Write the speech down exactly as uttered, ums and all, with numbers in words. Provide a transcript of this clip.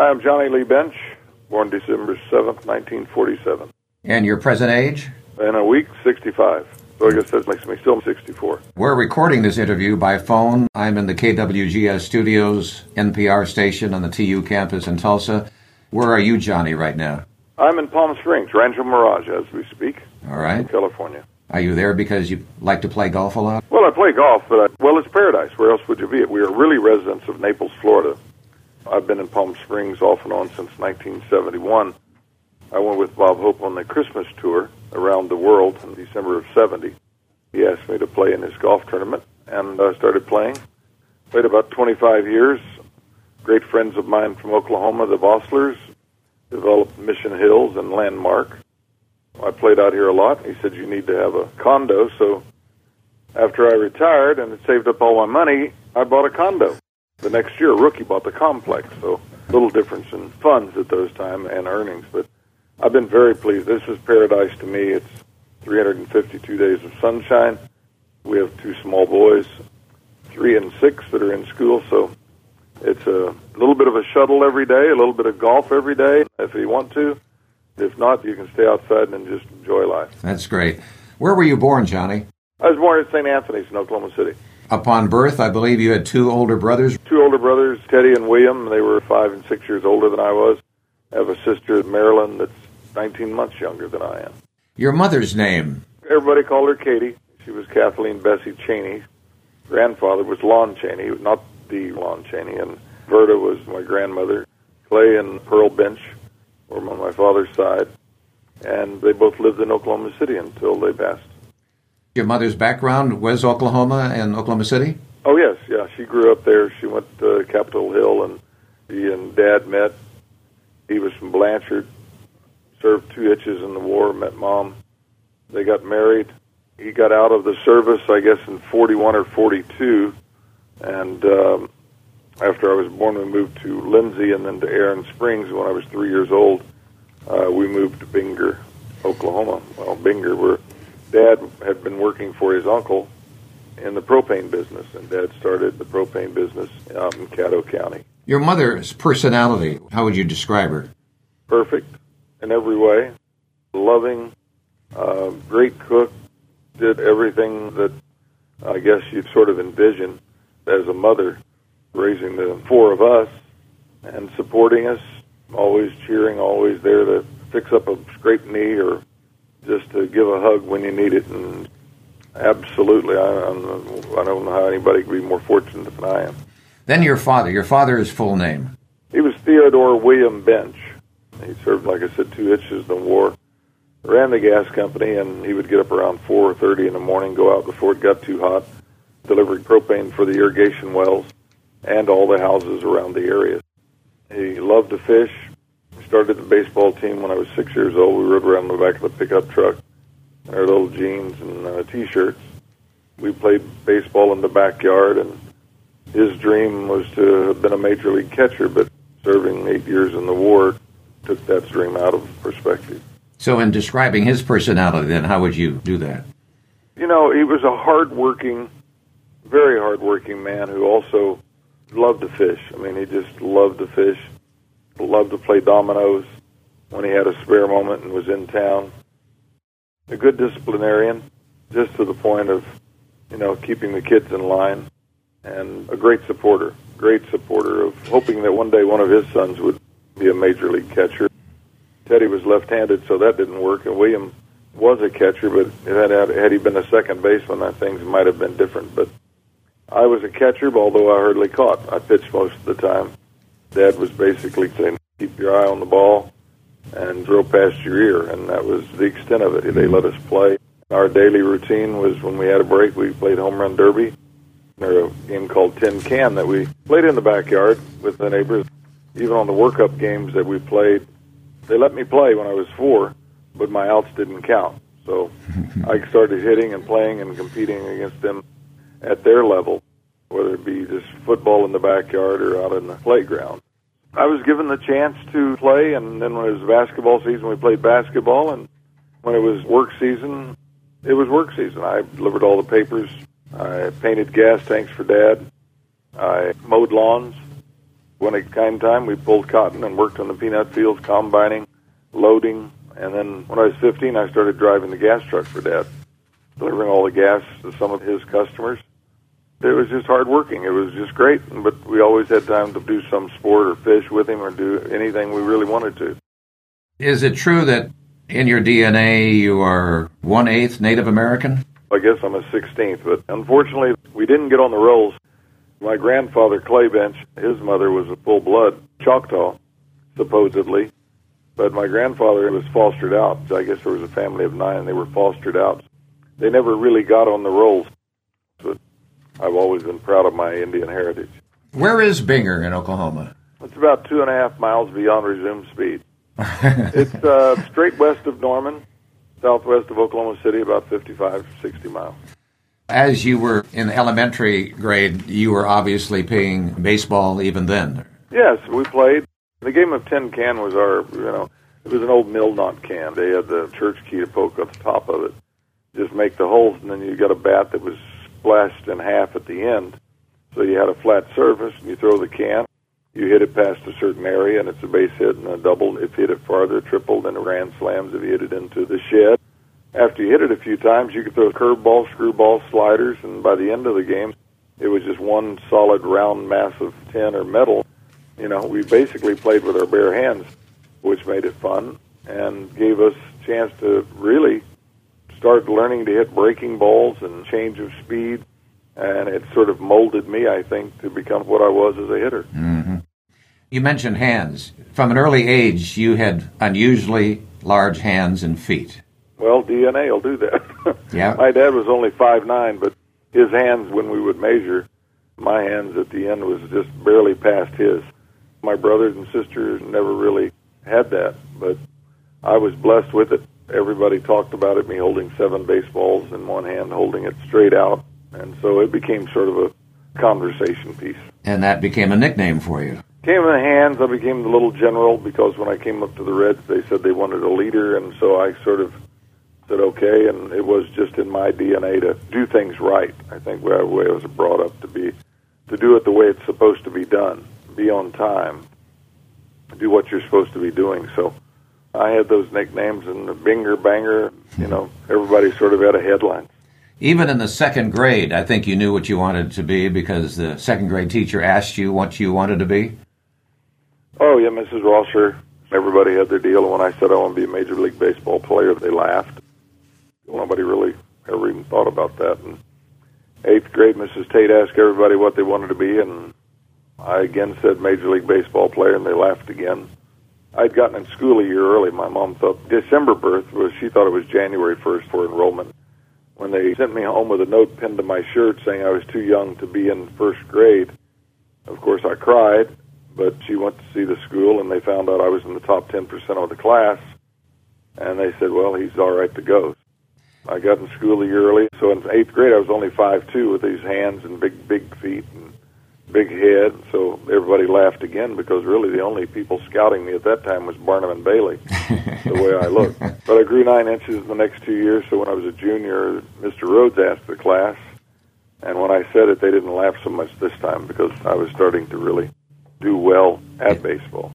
I'm Johnny Lee Bench, born December seventh, nineteen forty-seven. And your present age? In a week, sixty-five. So I guess that makes me still sixty-four. We're recording this interview by phone. I'm in the K W G S studios, N P R station on the T U campus in Tulsa. Where are you, Johnny, right now? I'm in Palm Springs, Rancho Mirage, as we speak. All right. California. Are you there because you like to play golf a lot? Well, I play golf, but, I, well, it's paradise. Where else would you be? We are really residents of Naples, Florida. I've been in Palm Springs off and on since nineteen seventy-one. I went with Bob Hope on the Christmas tour around the world in December of seventy. He asked me to play in his golf tournament, and I started playing. Played about twenty-five years. Great friends of mine from Oklahoma, the Bosslers, developed Mission Hills and Landmark. I played out here a lot. He said, you need to have a condo. So after I retired and had saved up all my money, I bought a condo. The next year, a rookie bought the complex. So a little difference in funds at those times and earnings. But I've been very pleased. This is paradise to me. It's three hundred fifty-two days of sunshine. We have two small boys, three and six, that are in school. So it's a little bit of a shuttle every day, a little bit of golf every day if you want to. If not, you can stay outside and just enjoy life. That's great. Where were you born, Johnny? I was born at Saint Anthony's in Oklahoma City. Upon birth, I believe you had two older brothers. Two older brothers, Teddy and William. They were five and six years older than I was. I have a sister, Marilyn, that's nineteen months younger than I am. Your mother's name? Everybody called her Katie. She was Kathleen Bessie Cheney. Grandfather was Lon Cheney, not the Lon Cheney. And Verda was my grandmother. Clay and Pearl Bench were on my father's side. And they both lived in Oklahoma City until they passed. Your mother's background was Oklahoma and Oklahoma City? Oh, yes, yeah. She grew up there. She went to Capitol Hill, and she and Dad met. He was from Blanchard, served two hitches in the war, met Mom. They got married. He got out of the service, I guess, in forty-one or forty-two. And um, after I was born, we moved to Lindsay and then to Aaron Springs. When I was three years old, uh, we moved to Binger, Oklahoma. Well, Binger, where Dad had been working for his uncle in the propane business, and Dad started the propane business out in Caddo County. Your mother's personality, how would you describe her? Perfect in every way. Loving, uh, great cook, did everything that I guess you'd sort of envision as a mother, raising the four of us and supporting us, always cheering, always there to fix up a scraped knee or just to give a hug when you need it. And absolutely, I, I'm, I don't know how anybody could be more fortunate than I am. Then your father. Your father's full name? He was Theodore William Bench. He served, like I said, two hitches in the war. Ran the gas company, and he would get up around four thirty in the morning, go out before it got too hot, delivering propane for the irrigation wells and all the houses around the area. He loved to fish. Started the baseball team when I was six years old. We rode around in the back of the pickup truck in our little jeans and uh, T-shirts. We played baseball in the backyard, and his dream was to have been a major league catcher, but serving eight years in the war took that dream out of perspective. So in describing his personality, then, how would you do that? You know, he was a hard-working, very hard-working man who also loved to fish. I mean, he just loved to fish, loved to play dominoes when he had a spare moment and was in town. A good disciplinarian, just to the point of, you know, keeping the kids in line, and a great supporter, great supporter of hoping that one day one of his sons would be a major league catcher. Teddy was left-handed, so that didn't work, and William was a catcher, but had, had he been a second baseman, I think things might have been different. But I was a catcher, although I hardly caught. I pitched most of the time. Dad was basically saying, keep your eye on the ball and throw past your ear, and that was the extent of it. They let us play. Our daily routine was when we had a break, we played home run derby. There's a game called Tin Can that we played in the backyard with the neighbors. Even on the workup games that we played, they let me play when I was four, but my outs didn't count. So I started hitting and playing and competing against them at their level, whether it be just football in the backyard or out in the playground. I was given the chance to play, and then when it was basketball season, we played basketball, and when it was work season, it was work season. I delivered all the papers. I painted gas tanks for Dad. I mowed lawns. When it came time, we pulled cotton and worked on the peanut fields, combining, loading. And then when I was fifteen, I started driving the gas truck for Dad, delivering all the gas to some of his customers. It was just hard working. It was just great, but we always had time to do some sport or fish with him or do anything we really wanted to. Is it true that in your D N A you are one-eighth Native American? I guess I'm a sixteenth, but unfortunately we didn't get on the rolls. My grandfather, Clay Bench, his mother was a full-blood Choctaw, supposedly, but my grandfather was fostered out. I guess there was a family of nine, and they were fostered out. They never really got on the rolls, but I've always been proud of my Indian heritage. Where is Binger in Oklahoma? It's about two and a half miles beyond resumed speed. It's uh, straight west of Norman, southwest of Oklahoma City, about fifty-five, sixty miles. As you were in elementary grade, you were obviously playing baseball even then. Yes, we played. The game of tin can was our, you know, it was an old mill knot can. They had the church key to poke at the top of it. Just make the holes, and then you got a bat that was splashed in half at the end. So you had a flat surface, and you throw the can. You hit it past a certain area, and it's a base hit and a double. If you hit it farther, triple, then a grand slams if you hit it into the shed. After you hit it a few times, you could throw curveball, screwball, sliders, and by the end of the game, it was just one solid round mass of tin or metal. You know, we basically played with our bare hands, which made it fun and gave us a chance to really start learning to hit breaking balls and change of speed, and it sort of molded me, I think, to become what I was as a hitter. Mm-hmm. You mentioned hands. From an early age, you had unusually large hands and feet. Well, D N A will do that. Yeah. My dad was only five nine, but his hands, when we would measure, my hands at the end was just barely past his. My brothers and sisters never really had that, but I was blessed with it. Everybody talked about it, me holding seven baseballs in one hand, holding it straight out, and so it became sort of a conversation piece. And that became a nickname for you. Came in the hands, I became the little general, because when I came up to the Reds, they said they wanted a leader, and so I sort of said okay, and it was just in my D N A to do things right. I think the way I was brought up to be, to do it the way it's supposed to be done, be on time, do what you're supposed to be doing. So I had those nicknames, and the Binger, Banger, you know, everybody sort of had a headline. Even in the second grade, I think you knew what you wanted to be because the second grade teacher asked you what you wanted to be? Oh, yeah, Missus Rosser. Everybody had their deal, and when I said I want to be a Major League Baseball player, they laughed. Nobody really ever even thought about that. In eighth grade, Missus Tate asked everybody what they wanted to be, and I again said Major League Baseball player, and they laughed again. I'd gotten in school a year early. My mom thought December birth was, she thought it was January first for enrollment. When they sent me home with a note pinned to my shirt saying I was too young to be in first grade, of course I cried, but she went to see the school, and they found out I was in the top ten percent of the class, and they said, well, he's all right to go. I got in school a year early, so in eighth grade I was only five two with these hands and big, big feet and big head, so everybody laughed again because really the only people scouting me at that time was Barnum and Bailey, the way I looked. But I grew nine inches in the next two years, so when I was a junior, Mister Rhodes asked the class, and when I said it, they didn't laugh so much this time because I was starting to really do well at baseball.